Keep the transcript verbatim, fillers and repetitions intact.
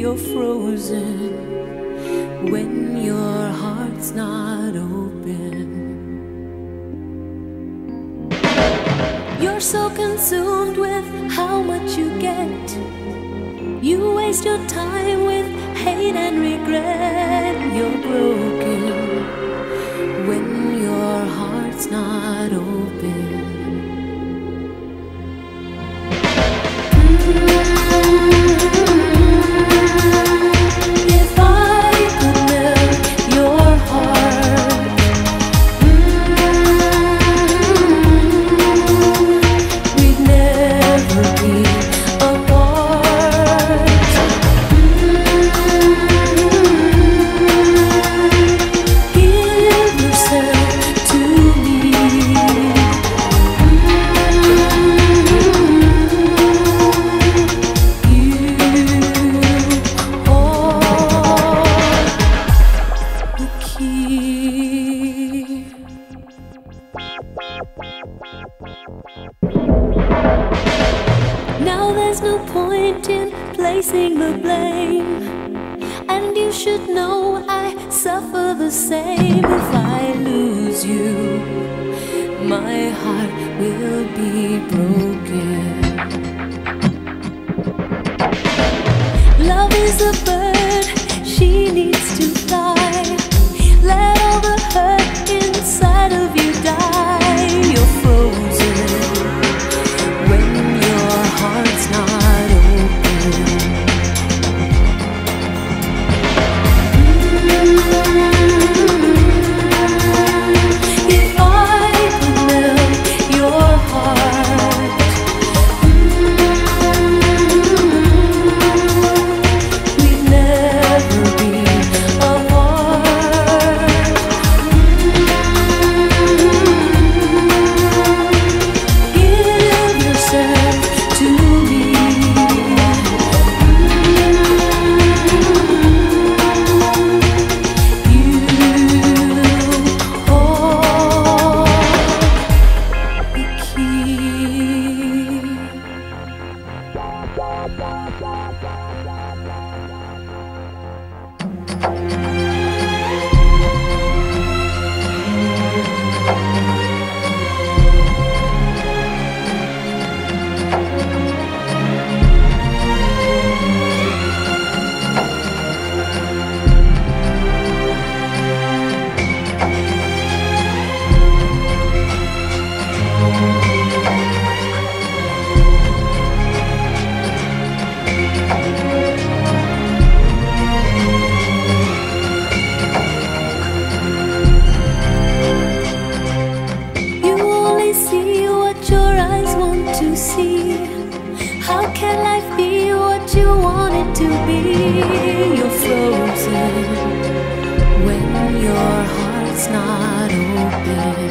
you're frozen when your heart's not open. You're so consumed with how much you get. You waste your time with hate and regret. You're broken when your heart's not open. If I could melt your heart, we'd never be apart. Give yourself to me. Now there's no point in placing the blame, and you should know I suffer the same. If I lose you, my heart will be broken. Love is a bird, she needs to fly. Let all the hurt inside of you die. You're frozen when your heart's not open. If I could melt your heart, we'd never be apart. Give yourself to me. You hold the key. You only see what your eyes want to see. How can life be what you want it to be? You're frozen when your heart's not open.